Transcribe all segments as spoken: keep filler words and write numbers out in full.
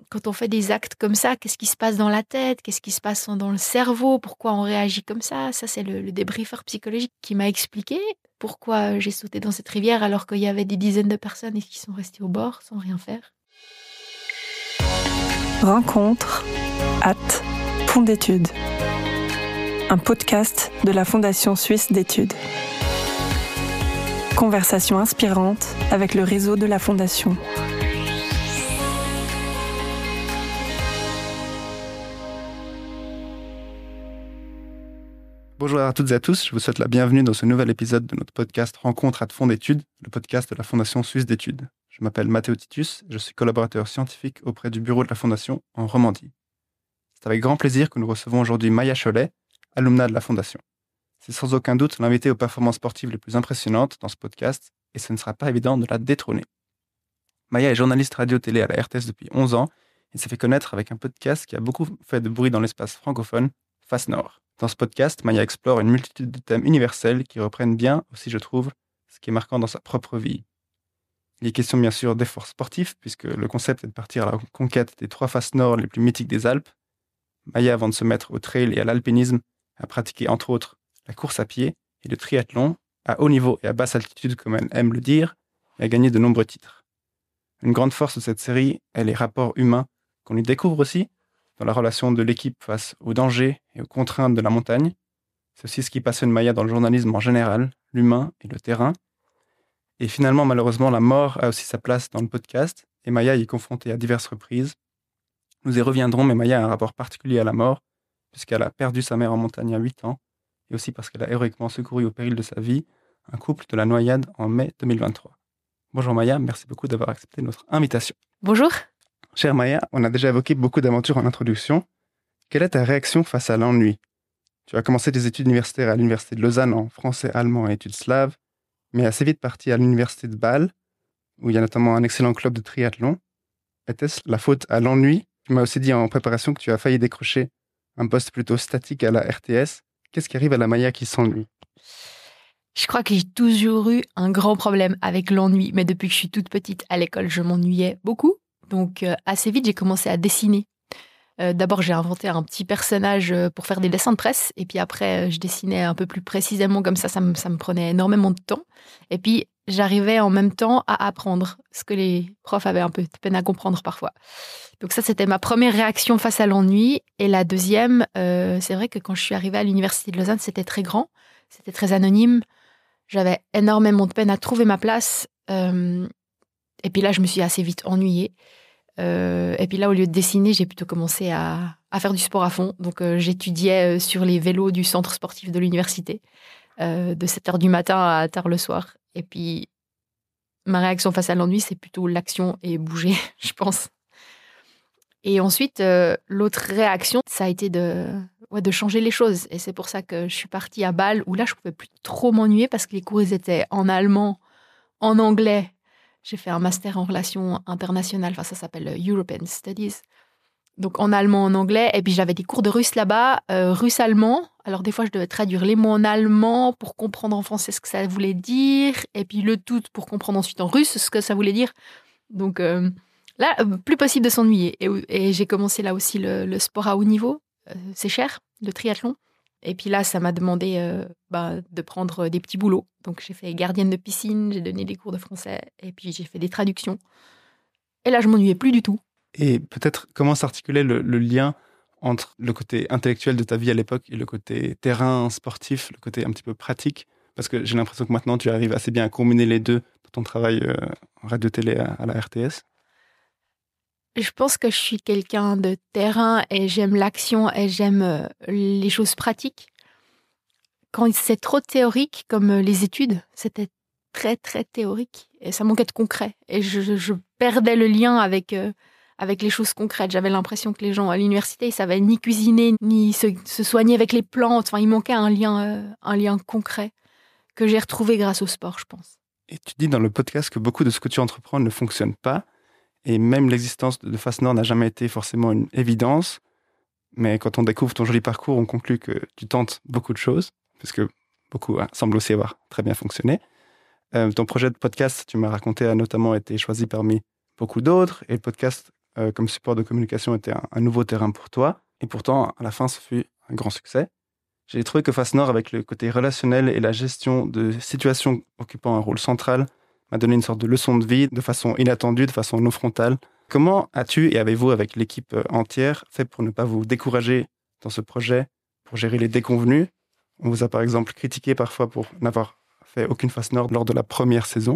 quand on fait des actes comme ça, qu'est-ce qui se passe dans la tête? Qu'est-ce qui se passe dans le cerveau? Pourquoi on réagit comme ça? Ça, c'est le, le débriefeur psychologique qui m'a expliqué pourquoi j'ai sauté dans cette rivière alors qu'il y avait des dizaines de personnes qui sont restées au bord sans rien faire. Rencontre, hâte, Fonds d'études. Un podcast de la Fondation suisse d'études. Conversation inspirante avec le réseau de la Fondation. Bonjour à toutes et à tous, je vous souhaite la bienvenue dans ce nouvel épisode de notre podcast Rencontre à Fonds d'études, le podcast de la Fondation suisse d'études. Je m'appelle Mathéo Titus et je suis collaborateur scientifique auprès du bureau de la Fondation en Romandie. C'est avec grand plaisir que nous recevons aujourd'hui Maya Cholet, alumna de la Fondation. C'est sans aucun doute l'invitée aux performances sportives les plus impressionnantes dans ce podcast et ce ne sera pas évident de la détrôner. Maya est journaliste radio-télé à la R T S depuis onze ans et s'est fait connaître avec un podcast qui a beaucoup fait de bruit dans l'espace francophone, Face Nord. Dans ce podcast, Maya explore une multitude de thèmes universels qui reprennent bien, aussi je trouve, ce qui est marquant dans sa propre vie. Il est question bien sûr d'efforts sportifs, puisque le concept est de partir à la conquête des trois faces nord les plus mythiques des Alpes. Maya, avant de se mettre au trail et à l'alpinisme, a pratiqué entre autres la course à pied et le triathlon, à haut niveau et à basse altitude comme elle aime le dire, et a gagné de nombreux titres. Une grande force de cette série est les rapports humains qu'on y découvre aussi, dans la relation de l'équipe face aux dangers et aux contraintes de la montagne. C'est aussi ce qui passionne Maya dans le journalisme en général, l'humain et le terrain. Et finalement, malheureusement, la mort a aussi sa place dans le podcast, et Maya y est confrontée à diverses reprises. Nous y reviendrons, mais Maya a un rapport particulier à la mort, puisqu'elle a perdu sa mère en montagne à huit ans, et aussi parce qu'elle a héroïquement secouru au péril de sa vie un couple de la Noyade en mai deux mille vingt-trois. Bonjour Maya, merci beaucoup d'avoir accepté notre invitation. Bonjour. Chère Maya, on a déjà évoqué beaucoup d'aventures en introduction. Quelle est ta réaction face à l'ennui? Tu as commencé des études universitaires à l'université de Lausanne en français, allemand et études slaves, mais assez vite parti à l'université de Bâle, où il y a notamment un excellent club de triathlon. Était-ce la faute à l'ennui? Tu m'as aussi dit en préparation que tu as failli décrocher un poste plutôt statique à la R T S. Qu'est-ce qui arrive à la Maya qui s'ennuie? Je crois que j'ai toujours eu un grand problème avec l'ennui, mais depuis que je suis toute petite à l'école, je m'ennuyais beaucoup. Donc euh, assez vite, j'ai commencé à dessiner. Euh, d'abord, j'ai inventé un petit personnage pour faire des dessins de presse. Et puis après, je dessinais un peu plus précisément comme ça. Ça me, ça me prenait énormément de temps. Et puis, j'arrivais en même temps à apprendre ce que les profs avaient un peu de peine à comprendre parfois. Donc ça, c'était ma première réaction face à l'ennui. Et la deuxième, euh, c'est vrai que quand je suis arrivée à l'université de Lausanne, c'était très grand. C'était très anonyme. J'avais énormément de peine à trouver ma place. Euh, et puis là, je me suis assez vite ennuyée. Euh, et puis là, au lieu de dessiner, j'ai plutôt commencé à, à faire du sport à fond. Donc, euh, j'étudiais sur les vélos du centre sportif de l'université, euh, de sept heures du matin à tard le soir. Et puis, ma réaction face à l'ennui, c'est plutôt l'action et bouger, je pense. Et ensuite, euh, l'autre réaction, ça a été de, ouais, de changer les choses. Et c'est pour ça que je suis partie à Bâle, où là, je ne pouvais plus trop m'ennuyer parce que les cours ils étaient en allemand, en anglais. J'ai fait un master en relations internationales, enfin ça s'appelle European Studies, donc en allemand, en anglais, et puis j'avais des cours de russe là-bas, euh, russe-allemand, alors des fois je devais traduire les mots en allemand pour comprendre en français ce que ça voulait dire, et puis le tout pour comprendre ensuite en russe ce que ça voulait dire, donc euh, là, plus possible de s'ennuyer, et, et j'ai commencé là aussi le, le sport à haut niveau, euh, c'est cher, le triathlon. Et puis là, ça m'a demandé euh, bah, de prendre des petits boulots. Donc, j'ai fait gardienne de piscine, j'ai donné des cours de français et puis j'ai fait des traductions. Et là, je m'ennuyais plus du tout. Et peut-être comment s'articulait le, le lien entre le côté intellectuel de ta vie à l'époque et le côté terrain sportif, le côté un petit peu pratique? Parce que j'ai l'impression que maintenant, tu arrives assez bien à combiner les deux dans ton travail euh, en radio-télé à, à la R T S. Je pense que je suis quelqu'un de terrain et j'aime l'action et j'aime euh, les choses pratiques. Quand c'est trop théorique, comme euh, les études, c'était très, très théorique. Et ça manquait de concret. Et je, je, je perdais le lien avec, euh, avec les choses concrètes. J'avais l'impression que les gens à l'université, ils savaient ni cuisiner, ni se, se soigner avec les plantes. Enfin, il manquait un lien, euh, un lien concret que j'ai retrouvé grâce au sport, je pense. Et tu dis dans le podcast que beaucoup de ce que tu entreprends ne fonctionne pas. Et même l'existence de Face Nord n'a jamais été forcément une évidence. Mais quand on découvre ton joli parcours, on conclut que tu tentes beaucoup de choses, parce que beaucoup hein, semblent aussi avoir très bien fonctionné. Euh, ton projet de podcast, tu m'as raconté, a notamment été choisi parmi beaucoup d'autres. Et le podcast euh, comme support de communication était un, un nouveau terrain pour toi. Et pourtant, à la fin, ça fut un grand succès. J'ai trouvé que Face Nord, avec le côté relationnel et la gestion de situations occupant un rôle central, m'a donné une sorte de leçon de vie de façon inattendue, de façon non frontale. Comment as-tu et avez-vous, avec l'équipe entière, fait pour ne pas vous décourager dans ce projet, pour gérer les déconvenus? On vous a par exemple critiqué parfois pour n'avoir fait aucune Face Nord lors de la première saison.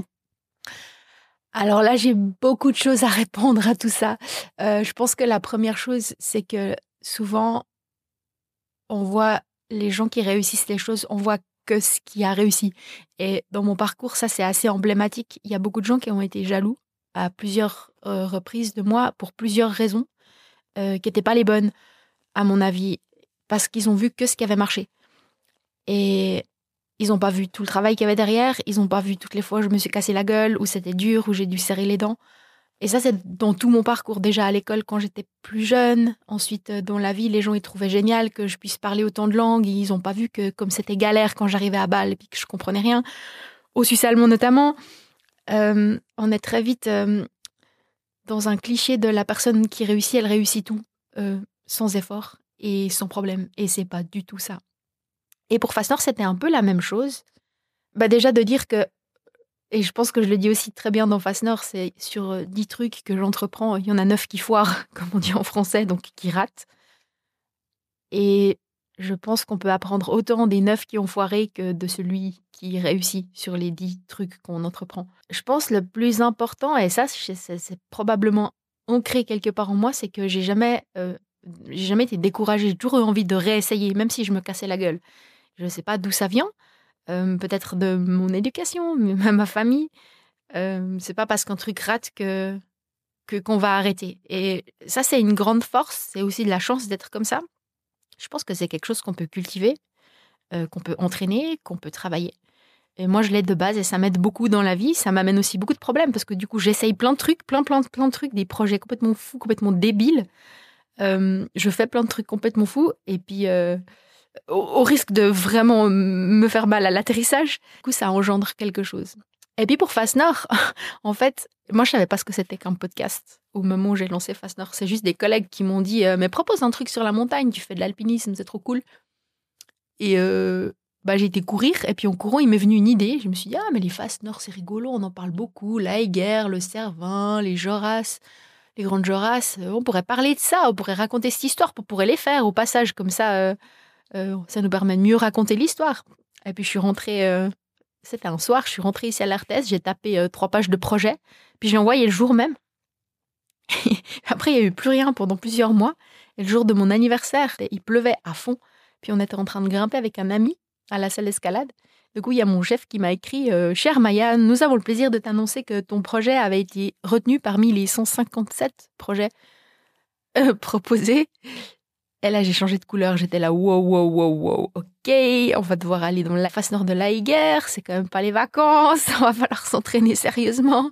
Alors là, j'ai beaucoup de choses à répondre à tout ça. Euh, je pense que la première chose, c'est que souvent, on voit les gens qui réussissent les choses, on voit que ce qui a réussi. Et dans mon parcours, ça, c'est assez emblématique. Il y a beaucoup de gens qui ont été jaloux à plusieurs euh, reprises de moi pour plusieurs raisons euh, qui n'étaient pas les bonnes, à mon avis, parce qu'ils ont vu que ce qui avait marché. Et ils n'ont pas vu tout le travail qu'il y avait derrière, ils n'ont pas vu toutes les fois où je me suis cassé la gueule, où c'était dur, où j'ai dû serrer les dents. Et ça, c'est dans tout mon parcours, déjà à l'école quand j'étais plus jeune. Ensuite, dans la vie, les gens ils trouvaient génial que je puisse parler autant de langues. Ils n'ont pas vu que comme c'était galère quand j'arrivais à Bâle et puis que je comprenais rien. Au Suisse allemand notamment, euh, on est très vite euh, dans un cliché de la personne qui réussit, elle réussit tout, euh, sans effort et sans problème. Et c'est pas du tout ça. Et pour Face Nord, c'était un peu la même chose. Bah déjà de dire que, et je pense que je le dis aussi très bien dans Face Nord, c'est sur dix trucs que j'entreprends, il y en a neuf qui foirent, comme on dit en français, donc qui ratent. Et je pense qu'on peut apprendre autant des neuf qui ont foiré que de celui qui réussit sur les dix trucs qu'on entreprend. Je pense le plus important, et ça, c'est, c'est probablement ancré quelque part en moi, c'est que j'ai jamais, euh, j'ai jamais été découragée, j'ai toujours eu envie de réessayer, même si je me cassais la gueule. Je ne sais pas d'où ça vient. Euh, peut-être de mon éducation, même ma famille. Euh, c'est pas parce qu'un truc rate que, que qu'on va arrêter. Et ça, c'est une grande force. C'est aussi de la chance d'être comme ça. Je pense que c'est quelque chose qu'on peut cultiver, euh, qu'on peut entraîner, qu'on peut travailler. Et moi, je l'ai de base et ça m'aide beaucoup dans la vie. Ça m'amène aussi beaucoup de problèmes parce que du coup, j'essaye plein de trucs, plein, plein, plein de trucs, des projets complètement fous, complètement débiles. Euh, je fais plein de trucs complètement fous et puis... Euh, au risque de vraiment me faire mal à l'atterrissage, du coup, ça engendre quelque chose. Et puis pour Face Nord, en fait, moi, je savais pas ce que c'était qu'un podcast au moment où j'ai lancé Face Nord. C'est juste des collègues qui m'ont dit euh, « Mais propose un truc sur la montagne, tu fais de l'alpinisme, c'est trop cool. » Et euh, bah, j'ai été courir, et puis en courant, il m'est venu une idée. Je me suis dit « Ah, mais les Face Nord, c'est rigolo, on en parle beaucoup. La Higuerre, le Cervin, les Joras, les Grandes Joras. On pourrait parler de ça, on pourrait raconter cette histoire, on pourrait les faire au passage, comme ça... Euh, Euh, ça nous permet de mieux raconter l'histoire. » Et puis je suis rentrée, euh, c'était un soir, je suis rentrée ici à l'A R T S, j'ai tapé euh, trois pages de projet, puis j'ai envoyé le jour même. Après, il n'y a eu plus rien pendant plusieurs mois. Et le jour de mon anniversaire, il pleuvait à fond. Puis on était en train de grimper avec un ami à la salle d'escalade. Du coup, il y a mon chef qui m'a écrit euh, « Chère Maya, nous avons le plaisir de t'annoncer que ton projet avait été retenu parmi les cent cinquante-sept projets euh, proposés. » Et là, j'ai changé de couleur. J'étais là, wow, wow, wow, wow. Ok, on va devoir aller dans la face nord de la Higuerre. C'est quand même pas les vacances. On va falloir s'entraîner sérieusement.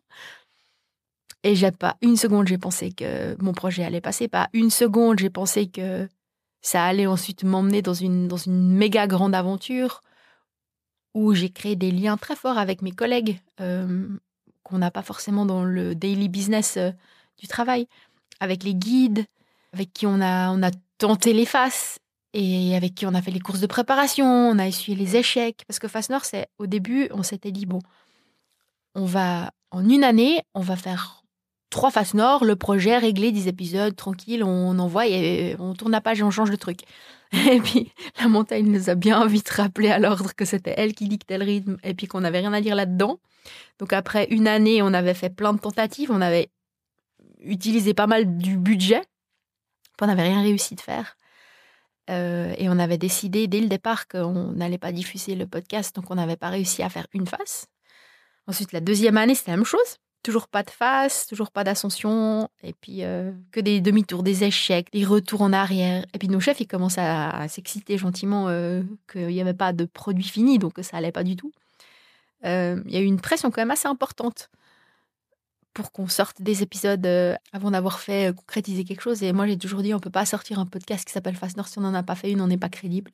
Et j'ai pas une seconde, j'ai pensé que mon projet allait passer. Pas une seconde, j'ai pensé que ça allait ensuite m'emmener dans une, dans une méga grande aventure où j'ai créé des liens très forts avec mes collègues euh, qu'on n'a pas forcément dans le daily business euh, du travail. Avec les guides, avec qui on a, on a tenté les faces et avec qui on a fait les courses de préparation, on a essuyé les échecs. Parce que Face Nord, c'est, au début, on s'était dit, bon, on va, en une année, on va faire trois Face Nord, le projet réglé, dix épisodes, tranquille, on envoie et on tourne la page et on change de truc. Et puis, la montagne nous a bien vite rappelé à l'ordre que c'était elle qui dictait le rythme et puis qu'on n'avait rien à dire là-dedans. Donc après une année, on avait fait plein de tentatives, on avait utilisé pas mal du budget. On n'avait rien réussi de faire. Euh, et on avait décidé dès le départ qu'on n'allait pas diffuser le podcast, donc on n'avait pas réussi à faire une face. Ensuite, la deuxième année, c'était la même chose. Toujours pas de face, toujours pas d'ascension, et puis euh, que des demi-tours, des échecs, des retours en arrière. Et puis nos chefs, ils commencent à, à s'exciter gentiment euh, qu'il n'y avait pas de produit fini, donc ça allait pas du tout. Euh, il y a eu une pression quand même assez importante pour qu'on sorte des épisodes euh, avant d'avoir fait euh, concrétiser quelque chose. Et moi, j'ai toujours dit, on ne peut pas sortir un podcast qui s'appelle Face Nord si on n'en a pas fait une, on n'est pas crédible.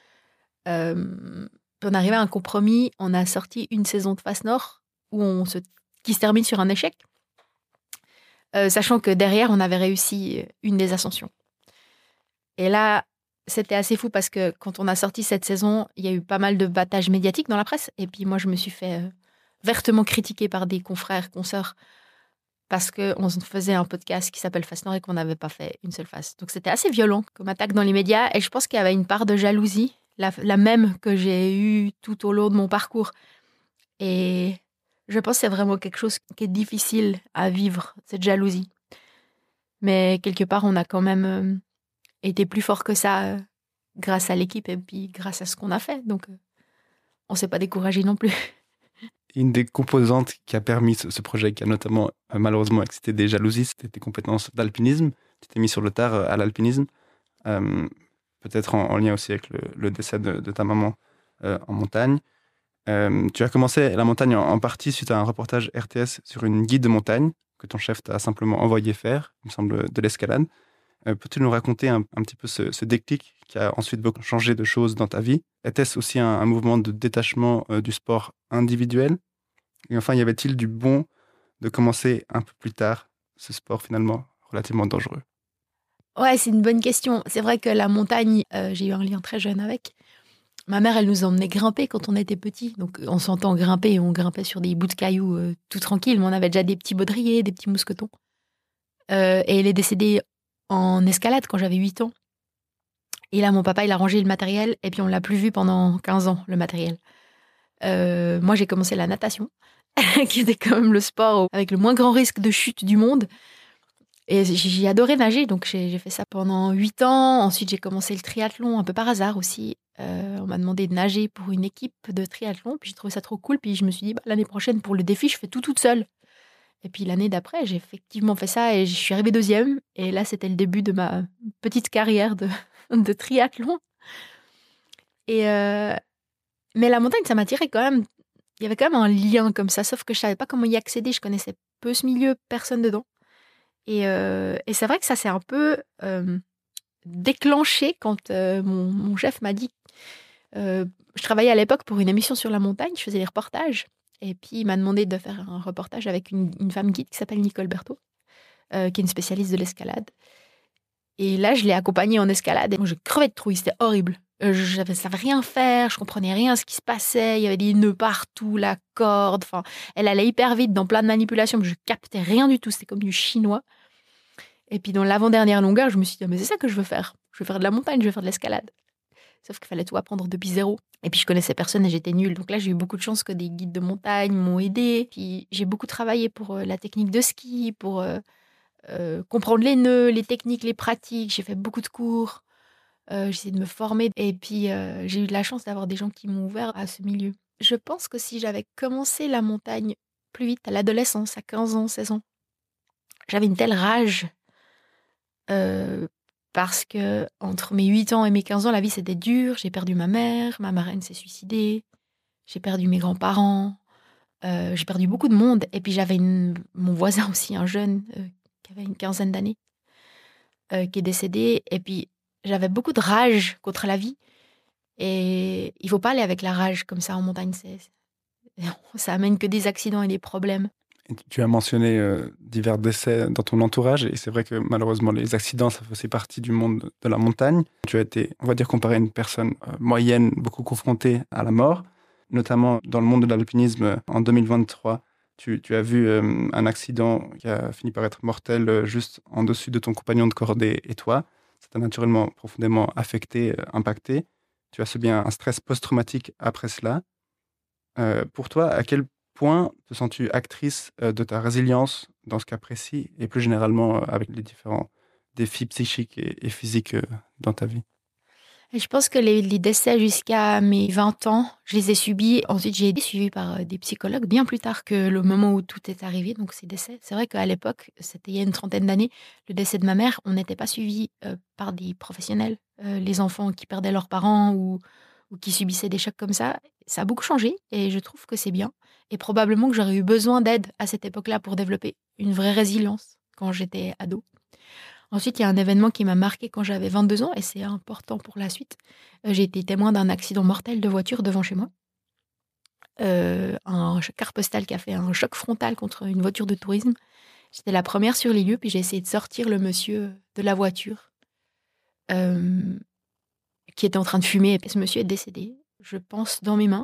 Euh, on est arrivé à un compromis, on a sorti une saison de Face Nord où on se, qui se termine sur un échec. euh, sachant que derrière, on avait réussi une des ascensions. Et là, c'était assez fou parce que quand on a sorti cette saison, il y a eu pas mal de battages médiatiques dans la presse. Et puis moi, je me suis fait euh, vertement critiquer par des confrères, consoeurs, parce qu'on faisait un podcast qui s'appelle Face Nord et qu'on n'avait pas fait une seule face. Donc c'était assez violent comme attaque dans les médias. Et je pense qu'il y avait une part de jalousie, la, la même que j'ai eue tout au long de mon parcours. Et je pense que c'est vraiment quelque chose qui est difficile à vivre, cette jalousie. Mais quelque part, on a quand même euh, été plus fort que ça euh, grâce à l'équipe et puis grâce à ce qu'on a fait. Donc, euh, on ne s'est pas découragé non plus. Une des composantes qui a permis ce, ce projet, qui a notamment euh, malheureusement excité des jalousies, c'était tes compétences d'alpinisme. Tu t'es mis sur le tard euh, à l'alpinisme, euh, peut-être en, en lien aussi avec le, le décès de, de ta maman euh, en montagne. Euh, tu as commencé la montagne en, en partie suite à un reportage R T S sur une guide de montagne que ton chef t'a simplement envoyé faire, il me semble, de l'escalade. Euh, peux-tu nous raconter un, un petit peu ce, ce déclic qui a ensuite beaucoup changé de choses dans ta vie? Était-ce aussi un, un mouvement de détachement euh, du sport individuel? Et enfin, y avait-il du bon de commencer un peu plus tard ce sport finalement relativement dangereux? Ouais, c'est une bonne question. C'est vrai que la montagne, euh, j'ai eu un lien très jeune avec. Ma mère, elle nous emmenait grimper quand on était petits. Donc, on s'entend grimper, on grimpait sur des bouts de cailloux euh, tout tranquille, mais on avait déjà des petits baudriers, des petits mousquetons. Euh, et elle est décédée en escalade quand j'avais huit ans. Et là, mon papa, il a rangé le matériel et puis on l'a plus vu pendant quinze ans, le matériel. Euh, moi, j'ai commencé la natation, qui était quand même le sport avec le moins grand risque de chute du monde. Et j'ai adoré nager, donc j'ai, j'ai fait ça pendant huit ans. Ensuite, j'ai commencé le triathlon, un peu par hasard aussi. Euh, on m'a demandé de nager pour une équipe de triathlon, puis j'ai trouvé ça trop cool. Puis je me suis dit, bah, l'année prochaine, pour le défi, je fais tout toute seule. Et puis l'année d'après, j'ai effectivement fait ça et je suis arrivée deuxième. Et là, c'était le début de ma petite carrière de, de triathlon. Et euh, mais la montagne, ça m'attirait quand même. Il y avait quand même un lien comme ça, sauf que je savais pas comment y accéder. Je connaissais peu ce milieu, personne dedans. Et, euh, et c'est vrai que ça s'est un peu euh, déclenché quand euh, mon, mon chef m'a dit... Euh, je travaillais à l'époque pour une émission sur la montagne, je faisais des reportages. Et puis, il m'a demandé de faire un reportage avec une, une femme guide qui s'appelle Nicole Berthaud, euh, qui est une spécialiste de l'escalade. Et là, je l'ai accompagnée en escalade. Et moi, je crevais de trouille, c'était horrible. Euh, je ne savais rien faire, je comprenais rien à ce qui se passait. Il y avait des nœuds partout, la corde. Enfin, elle allait hyper vite dans plein de manipulations, mais je captais rien du tout. C'était comme du chinois. Et puis, dans l'avant-dernière longueur, je me suis dit, mais c'est ça que je veux faire. Je veux faire de la montagne, je veux faire de l'escalade. Sauf qu'il fallait tout apprendre depuis zéro. Et puis, je connaissais personne et j'étais nulle. Donc là, j'ai eu beaucoup de chance que des guides de montagne m'ont aidée. Puis, j'ai beaucoup travaillé pour euh, la technique de ski, pour euh, euh, comprendre les nœuds, les techniques, les pratiques. J'ai fait beaucoup de cours. Euh, j'ai essayé de me former. Et puis, euh, j'ai eu de la chance d'avoir des gens qui m'ont ouvert à ce milieu. Je pense que si j'avais commencé la montagne plus vite, à l'adolescence, à quinze ans, seize ans, j'avais une telle rage. Euh, Parce que entre mes huit ans et mes quinze ans, la vie c'était dur. J'ai perdu ma mère, ma marraine s'est suicidée, j'ai perdu mes grands-parents, euh, j'ai perdu beaucoup de monde. Et puis j'avais une, mon voisin aussi, un jeune euh, qui avait une quinzaine d'années, euh, qui est décédé. Et puis j'avais beaucoup de rage contre la vie. Et il faut pas aller avec la rage comme ça en montagne. C'est, ça amène que des accidents et des problèmes. Tu as mentionné euh, divers décès dans ton entourage, et c'est vrai que malheureusement les accidents, ça faisait partie du monde de la montagne. Tu as été, on va dire, comparé à une personne euh, moyenne, beaucoup confrontée à la mort, notamment dans le monde de l'alpinisme. euh, En deux mille vingt-trois, tu, tu as vu euh, un accident qui a fini par être mortel euh, juste en dessus de ton compagnon de cordée et toi. Ça t'a naturellement profondément affecté, euh, impacté. Tu as subi un, un stress post-traumatique après cela. Euh, pour toi, à quel point te sens-tu actrice euh, de ta résilience dans ce cas précis et plus généralement euh, avec les différents défis psychiques et, et physiques euh, dans ta vie? Et je pense que les, les décès jusqu'à mes vingt ans, je les ai subis. Ensuite, j'ai été suivie par euh, des psychologues bien plus tard que le moment où tout est arrivé, donc ces décès. C'est vrai qu'à l'époque, c'était il y a une trentaine d'années, le décès de ma mère, on n'était pas suivi euh, par des professionnels. Euh, les enfants qui perdaient leurs parents ou, ou qui subissaient des chocs comme ça, ça a beaucoup changé et je trouve que c'est bien. Et probablement que j'aurais eu besoin d'aide à cette époque-là pour développer une vraie résilience quand j'étais ado. Ensuite, il y a un événement qui m'a marqué quand j'avais vingt-deux ans et c'est important pour la suite. Euh, J'ai été témoin d'un accident mortel de voiture devant chez moi. Euh, un car postal qui a fait un choc frontal contre une voiture de tourisme. J'étais la première sur les lieux, puis j'ai essayé de sortir le monsieur de la voiture euh, qui était en train de fumer. Et ce monsieur est décédé, je pense, dans mes mains.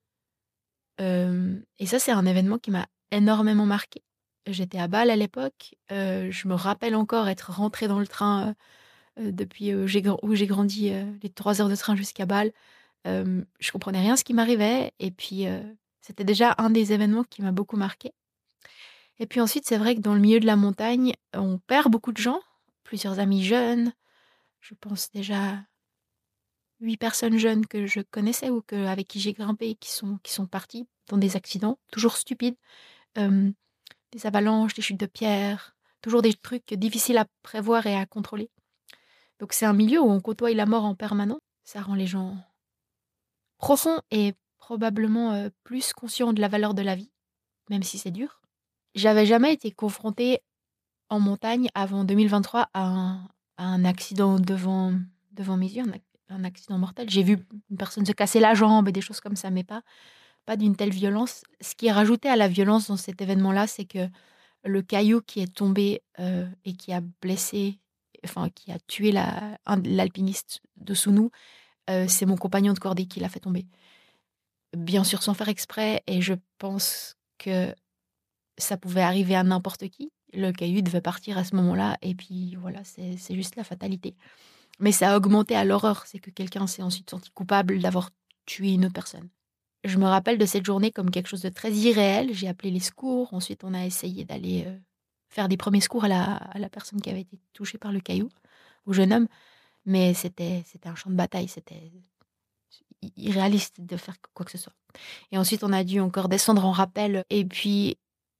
Euh, et ça, c'est un événement qui m'a énormément marquée. J'étais à Bâle à l'époque. Euh, je me rappelle encore être rentrée dans le train euh, depuis euh, j'ai, où j'ai grandi, euh, les trois heures de train jusqu'à Bâle. Euh, je comprenais rien ce qui m'arrivait. Et puis, euh, c'était déjà un des événements qui m'a beaucoup marquée. Et puis ensuite, c'est vrai que dans le milieu de la montagne, on perd beaucoup de gens. Plusieurs amis jeunes. Je pense déjà huit personnes jeunes que je connaissais ou que, avec qui j'ai grimpé qui sont, qui sont partis dans des accidents, toujours stupides. Euh, des avalanches, des chutes de pierres, toujours des trucs difficiles à prévoir et à contrôler. Donc c'est un milieu où on côtoie la mort en permanence. Ça rend les gens profonds et probablement euh, plus conscients de la valeur de la vie, même si c'est dur. J'avais jamais été confrontée en montagne avant deux mille vingt-trois à un, à un accident devant, devant mes yeux, un, un accident mortel. J'ai vu une personne se casser la jambe et des choses comme ça, mais pas, pas d'une telle violence. Ce qui est rajouté à la violence dans cet événement-là, c'est que le caillou qui est tombé euh, et qui a blessé, enfin qui a tué la, un, l'alpiniste dessous nous, euh, c'est mon compagnon de cordée qui l'a fait tomber. Bien sûr sans faire exprès, et je pense que ça pouvait arriver à n'importe qui. Le caillou devait partir à ce moment-là, et puis voilà, c'est, c'est juste la fatalité. Mais ça a augmenté à l'horreur, c'est que quelqu'un s'est ensuite senti coupable d'avoir tué une autre personne. Je me rappelle de cette journée comme quelque chose de très irréel. J'ai appelé les secours. Ensuite, on a essayé d'aller euh, faire des premiers secours à la, à la personne qui avait été touchée par le caillou, au jeune homme. Mais c'était, c'était un champ de bataille. C'était irréaliste de faire quoi que ce soit. Et ensuite, on a dû encore descendre en rappel. Et puis,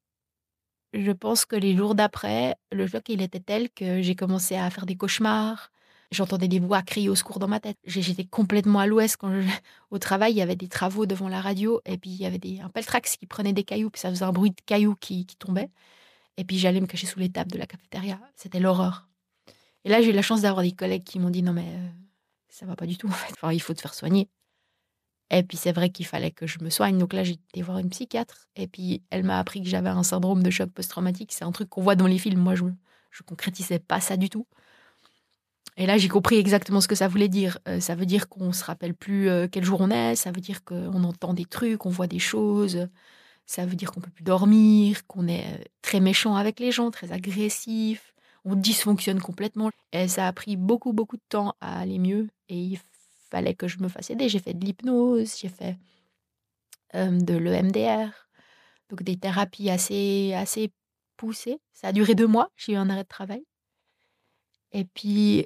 je pense que les jours d'après, le choc, il était tel que j'ai commencé à faire des cauchemars. J'entendais des voix crier au secours dans ma tête. J'étais complètement à l'ouest. Quand je... Au travail, il y avait des travaux devant la radio. Et puis, il y avait des... un peltrax qui prenait des cailloux. Puis ça faisait un bruit de cailloux qui, qui tombaient. Et puis, j'allais me cacher sous les tables de la cafétéria. C'était l'horreur. Et là, j'ai eu la chance d'avoir des collègues qui m'ont dit « Non, mais euh, ça va pas du tout, en fait. Enfin, il faut te faire soigner. » Et puis, c'est vrai qu'il fallait que je me soigne. Donc là, j'ai été voir une psychiatre. Et puis, elle m'a appris que j'avais un syndrome de choc post-traumatique. C'est un truc qu'on voit dans les films. Moi, je ne concrétisais pas ça du tout. Et là, j'ai compris exactement ce que ça voulait dire. Euh, ça veut dire qu'on ne se rappelle plus euh, quel jour on est. Ça veut dire qu'on entend des trucs, on voit des choses. Ça veut dire qu'on ne peut plus dormir, qu'on est très méchant avec les gens, très agressif. On dysfonctionne complètement. Et ça a pris beaucoup, beaucoup de temps à aller mieux. Et il fallait que je me fasse aider. J'ai fait de l'hypnose, j'ai fait euh, de l'E M D R. Donc des thérapies assez, assez poussées. Ça a duré deux mois. J'ai eu un arrêt de travail. Et puis...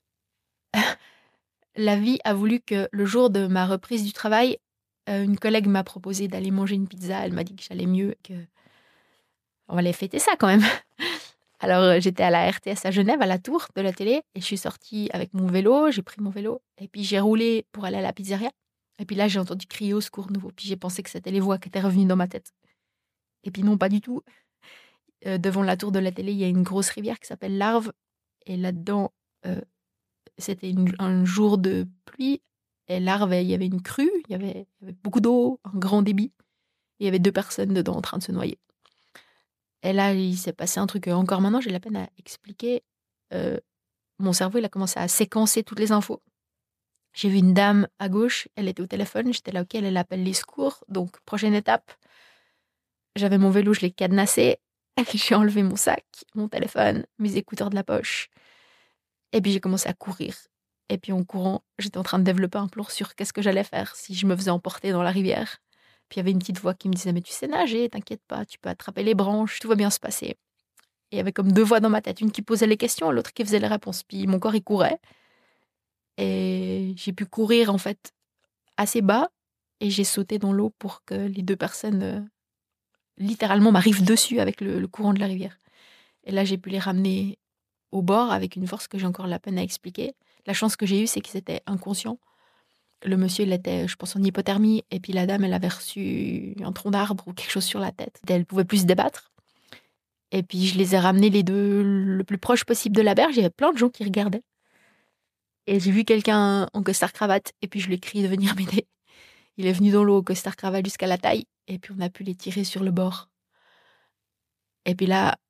la vie a voulu que le jour de ma reprise du travail, euh, une collègue m'a proposé d'aller manger une pizza. Elle m'a dit que j'allais mieux, que on allait fêter ça quand même. Alors euh, j'étais à la R T S à Genève, à la tour de la télé, et je suis sortie avec mon vélo. J'ai pris mon vélo et puis j'ai roulé pour aller à la pizzeria. Et puis là, j'ai entendu crier au secours nouveau. Puis j'ai pensé que c'était les voix qui étaient revenues dans ma tête. Et puis non, pas du tout. Euh, devant la tour de la télé, il y a une grosse rivière qui s'appelle l'Arve. Et là-dedans... Euh, C'était une, un jour de pluie. Et l'Arve, il y avait une crue, il y avait, il y avait beaucoup d'eau, un grand débit. Et il y avait deux personnes dedans en train de se noyer. Et là, il s'est passé un truc. Encore maintenant, j'ai la peine à expliquer. Euh, mon cerveau, il a commencé à séquencer toutes les infos. J'ai vu une dame à gauche, elle était au téléphone. J'étais là, ok, elle appelle les secours. Donc, prochaine étape, j'avais mon vélo, je l'ai cadenassé. J'ai enlevé mon sac, mon téléphone, mes écouteurs de la poche. Et puis j'ai commencé à courir. Et puis en courant, j'étais en train de développer un plan sur qu'est-ce que j'allais faire si je me faisais emporter dans la rivière. Puis il y avait une petite voix qui me disait « Mais tu sais nager, t'inquiète pas, tu peux attraper les branches, tout va bien se passer. » Et il y avait comme deux voix dans ma tête, une qui posait les questions, l'autre qui faisait les réponses. Puis mon corps, il courait. Et j'ai pu courir en fait assez bas. Et j'ai sauté dans l'eau pour que les deux personnes euh, littéralement m'arrivent dessus avec le, le courant de la rivière. Et là, j'ai pu les ramener au bord avec une force que j'ai encore la peine à expliquer. La chance que j'ai eue, c'est qu'ils étaient inconscients. Le monsieur, il était, je pense, en hypothermie. Et puis la dame, elle avait reçu un tronc d'arbre ou quelque chose sur la tête. Elle ne pouvait plus se débattre. Et puis je les ai ramenés les deux le plus proche possible de la berge. Il y avait plein de gens qui regardaient. Et j'ai vu quelqu'un en costard-cravate. Et puis je lui ai crié de venir m'aider. Il est venu dans l'eau au costard-cravate jusqu'à la taille. Et puis on a pu les tirer sur le bord. Et puis là,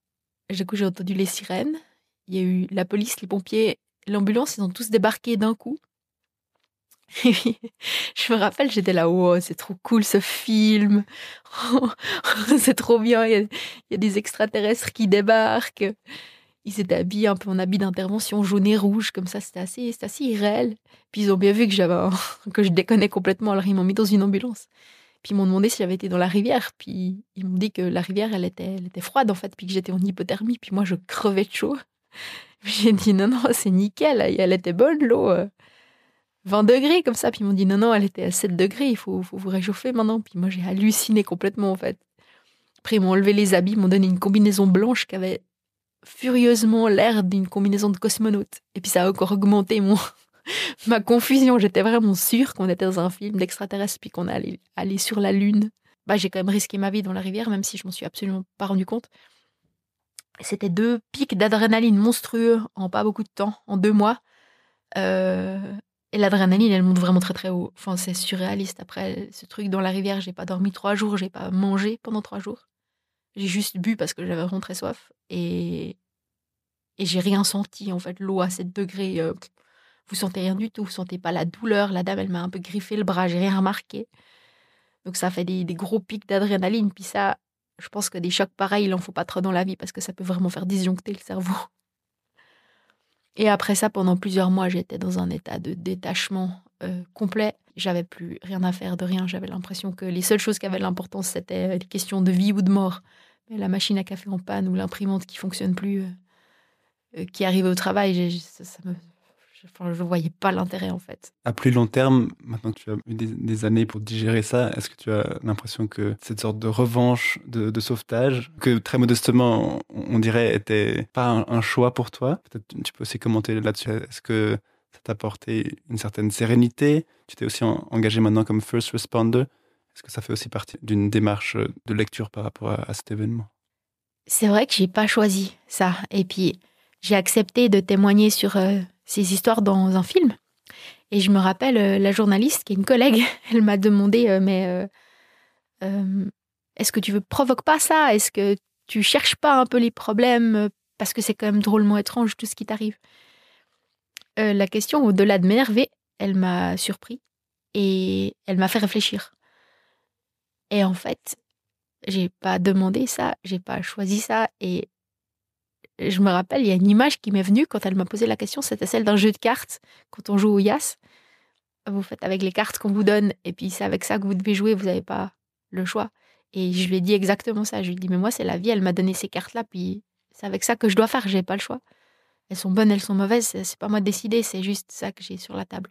Du coup, j'ai entendu les sirènes. Il y a eu la police, les pompiers, l'ambulance, ils ont tous débarqué d'un coup. Et puis, je me rappelle, j'étais là, oh, c'est trop cool ce film. C'est trop bien, il y, a, il y a des extraterrestres qui débarquent. Ils étaient habillés un peu en habit d'intervention, jaune et rouge, comme ça, c'était assez, c'était assez irréel. Puis ils ont bien vu que, j'avais un- que je déconnais complètement, alors ils m'ont mis dans une ambulance. Puis ils m'ont demandé si j'avais été dans la rivière. Puis ils m'ont dit que la rivière, elle était, elle était froide en fait, puis que j'étais en hypothermie. Puis moi, je crevais de chaud. Puis j'ai dit non, non, c'est nickel, elle était bonne l'eau. euh, vingt degrés comme ça. Puis ils m'ont dit non, non, elle était à sept degrés, il faut, faut vous réchauffer maintenant. Puis moi, j'ai halluciné complètement en fait. Après, ils m'ont enlevé les habits, ils m'ont donné une combinaison blanche qui avait furieusement l'air d'une combinaison de cosmonaute. Et puis ça a encore augmenté mon, ma confusion. J'étais vraiment sûre qu'on était dans un film d'extraterrestres puis qu'on allait aller sur la Lune. Bah, j'ai quand même risqué ma vie dans la rivière, même si je m'en suis absolument pas rendu compte. C'était deux pics d'adrénaline monstrueux en pas beaucoup de temps, en deux mois. Euh, et l'adrénaline, elle monte vraiment très très haut. Enfin, c'est surréaliste. Après, ce truc dans la rivière, j'ai pas dormi trois jours, j'ai pas mangé pendant trois jours. J'ai juste bu parce que j'avais vraiment très soif. Et, et j'ai rien senti, en fait. L'eau à sept degrés, euh, vous sentez rien du tout. Vous sentez pas la douleur. La dame, elle m'a un peu griffé le bras, j'ai rien remarqué. Donc ça fait des, des gros pics d'adrénaline. Puis ça, je pense que des chocs pareils, il en faut pas trop dans la vie parce que ça peut vraiment faire disjoncter le cerveau. Et après ça, pendant plusieurs mois, j'étais dans un état de détachement euh, complet. J'avais plus rien à faire de rien. J'avais l'impression que les seules choses qui avaient de l'importance, c'était les questions de vie ou de mort. Mais la machine à café en panne ou l'imprimante qui fonctionne plus, euh, euh, qui arrive au travail, j'ai- ça, ça me, je, enfin, je voyais pas l'intérêt en fait. À plus long terme, maintenant que tu as eu des, des années pour digérer ça, est-ce que tu as l'impression que cette sorte de revanche, de, de sauvetage, que très modestement, on, on dirait était pas un, un choix pour toi? Peut-être tu peux aussi commenter là-dessus. Est-ce que ça t'a apporté une certaine sérénité? Tu t'es aussi en- engagé maintenant comme first responder. Est-ce que ça fait aussi partie d'une démarche de lecture par rapport à, à cet événement? C'est vrai que j'ai pas choisi ça. Et puis, j'ai accepté de témoigner sur euh, ces histoires dans un film. Et je me rappelle, euh, la journaliste, qui est une collègue, elle m'a demandé, euh, mais euh, euh, est-ce que tu ne provoques pas ça? Est-ce que tu cherches pas un peu les problèmes? euh, Parce que c'est quand même drôlement étrange tout ce qui t'arrive. Euh, la question, au-delà de m'énerver, elle m'a surpris et elle m'a fait réfléchir. Et en fait, j'ai pas demandé ça, j'ai pas choisi ça. Et je me rappelle, il y a une image qui m'est venue quand elle m'a posé la question, c'était celle d'un jeu de cartes, quand on joue au Yas. Vous faites avec les cartes qu'on vous donne, et puis c'est avec ça que vous devez jouer, vous n'avez pas le choix. Et je lui ai dit exactement ça. Je lui ai dit, mais moi, c'est la vie, elle m'a donné ces cartes-là, puis c'est avec ça que je dois faire, j'ai pas le choix. Elles sont bonnes, elles sont mauvaises, c'est, c'est pas moi de décider, c'est juste ça que j'ai sur la table.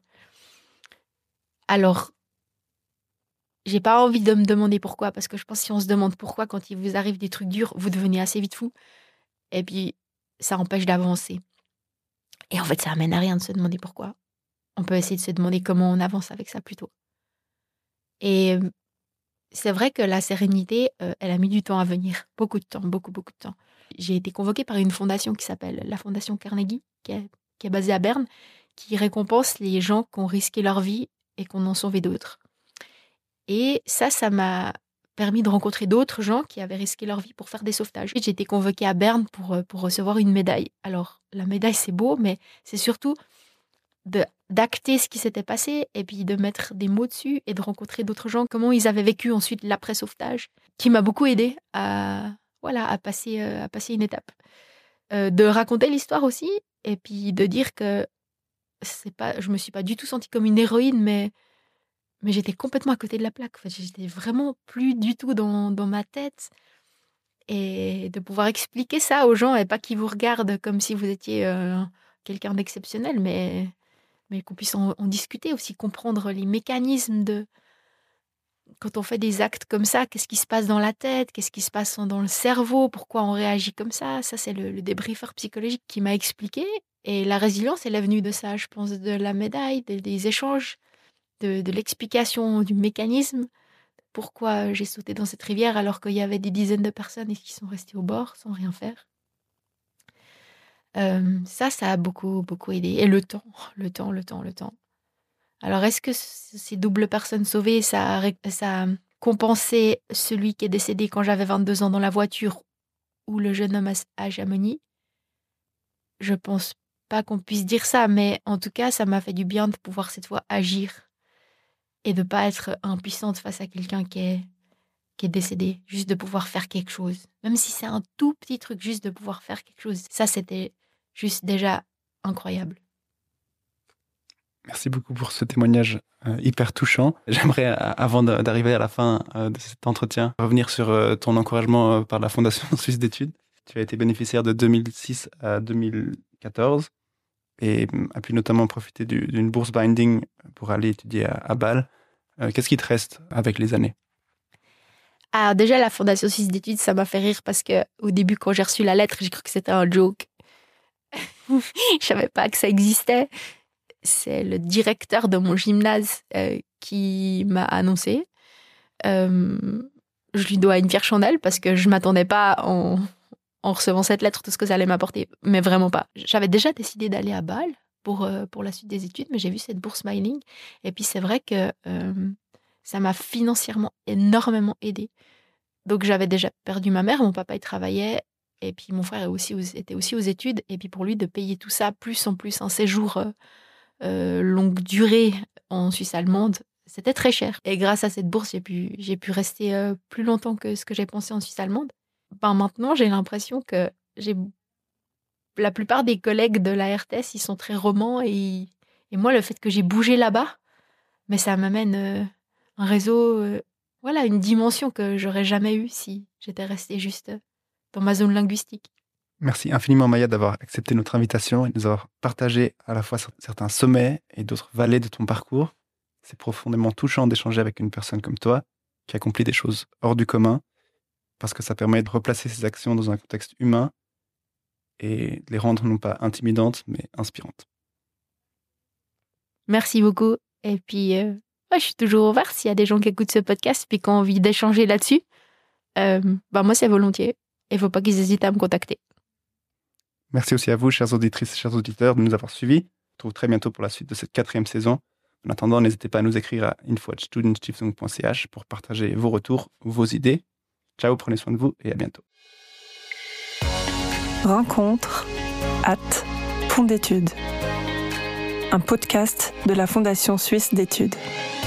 Alors, j'ai pas envie de me demander pourquoi, parce que je pense que si on se demande pourquoi, quand il vous arrive des trucs durs, vous devenez assez vite fou, et puis ça empêche d'avancer. Et en fait, ça amène à rien de se demander pourquoi. On peut essayer de se demander comment on avance avec ça plutôt. Et c'est vrai que la sérénité, euh, elle a mis du temps à venir. Beaucoup de temps, beaucoup, beaucoup de temps. J'ai été convoquée par une fondation qui s'appelle la Fondation Carnegie, qui est, qui est basée à Berne, qui récompense les gens qui ont risqué leur vie et qui en ont sauvé d'autres. Et ça, ça m'a permis de rencontrer d'autres gens qui avaient risqué leur vie pour faire des sauvetages. J'ai été convoquée à Berne pour, pour recevoir une médaille. Alors, la médaille, c'est beau, mais c'est surtout de, d'acter ce qui s'était passé et puis de mettre des mots dessus et de rencontrer d'autres gens, comment ils avaient vécu ensuite l'après-sauvetage, qui m'a beaucoup aidée à, voilà, à, passer, euh, à passer une étape. Euh, de raconter l'histoire aussi et puis de dire que c'est pas, je me suis pas du tout sentie comme une héroïne, mais, mais j'étais complètement à côté de la plaque. En fait, j'étais vraiment plus du tout dans, dans ma tête. Et de pouvoir expliquer ça aux gens et pas qu'ils vous regardent comme si vous étiez euh, quelqu'un d'exceptionnel, mais mais qu'on puisse en, en discuter aussi, comprendre les mécanismes de... Quand on fait des actes comme ça, qu'est-ce qui se passe dans la tête, qu'est-ce qui se passe dans le cerveau, pourquoi on réagit comme ça. Ça, c'est le, le débriefeur psychologique qui m'a expliqué. Et la résilience, elle est venue de ça, je pense, de la médaille, de- des échanges, de, de l'explication du mécanisme. Pourquoi j'ai sauté dans cette rivière alors qu'il y avait des dizaines de personnes qui sont restées au bord sans rien faire. Euh, ça, ça a beaucoup, beaucoup aidé. Et le temps, le temps, le temps, le temps. Alors, est-ce que c- ces doubles personnes sauvées, ça a, ré- ça a compensé celui qui est décédé quand j'avais vingt-deux ans dans la voiture? ou le jeune homme à Chamonix. Je pense pas qu'on puisse dire ça, mais en tout cas, ça m'a fait du bien de pouvoir cette fois agir et de pas être impuissante face à quelqu'un qui est, qui est décédé. Juste de pouvoir faire quelque chose. Même si c'est un tout petit truc, juste de pouvoir faire quelque chose. Ça, c'était juste déjà incroyable. Merci beaucoup pour ce témoignage euh, hyper touchant. J'aimerais, euh, avant de, d'arriver à la fin euh, de cet entretien, revenir sur euh, ton encouragement euh, par la Fondation Suisse d'études. Tu as été bénéficiaire de deux mille six à deux mille quatorze et euh, as pu notamment profiter du, d'une bourse binding pour aller étudier à, à Bâle. Euh, qu'est-ce qui te reste avec les années? Alors déjà, la Fondation Suisse d'études, ça m'a fait rire parce que au début, quand j'ai reçu la lettre, j'ai cru que c'était un joke. Je savais pas que ça existait. C'est le directeur de mon gymnase euh, qui m'a annoncé. Euh, je lui dois une fière chandelle parce que je m'attendais pas en, en recevant cette lettre tout ce que ça allait m'apporter, mais vraiment pas. J'avais déjà décidé d'aller à Bâle pour, euh, pour la suite des études, mais j'ai vu cette bourse Smiling. Et puis c'est vrai que euh, ça m'a financièrement énormément aidée. Donc j'avais déjà perdu ma mère, mon papa il travaillait, et puis mon frère aussi, était aussi aux études. Et puis pour lui, de payer tout ça, plus en plus un séjour euh, euh, longue durée en Suisse allemande, c'était très cher. Et grâce à cette bourse, j'ai pu, j'ai pu rester euh, plus longtemps que ce que j'ai pensé en Suisse allemande. Ben, maintenant, j'ai l'impression que j'ai... la plupart des collègues de la R T S, ils sont très romans. Et, et moi, le fait que j'ai bougé là-bas, mais ça m'amène euh, un réseau, euh, voilà, une dimension que j'aurais jamais eue si j'étais restée juste dans ma zone linguistique. Merci infiniment, Maya, d'avoir accepté notre invitation et de nous avoir partagé à la fois certains sommets et d'autres vallées de ton parcours. C'est profondément touchant d'échanger avec une personne comme toi, qui accomplit des choses hors du commun, parce que ça permet de replacer ses actions dans un contexte humain et de les rendre non pas intimidantes, mais inspirantes. Merci beaucoup. Et puis, euh, ouais, je suis toujours ouverte s'il y a des gens qui écoutent ce podcast et qui ont envie d'échanger là-dessus. Euh, ben moi, c'est volontiers. Il ne faut pas qu'ils hésitent à me contacter. Merci aussi à vous, chères auditrices et chers auditeurs, de nous avoir suivis. On se retrouve très bientôt pour la suite de cette quatrième saison. En attendant, n'hésitez pas à nous écrire à info arobase studenstiftung point c h pour partager vos retours, vos idées. Ciao, prenez soin de vous et à bientôt. Rencontre, hâte, Fonds d'études. Un podcast de la Fondation Suisse d'études.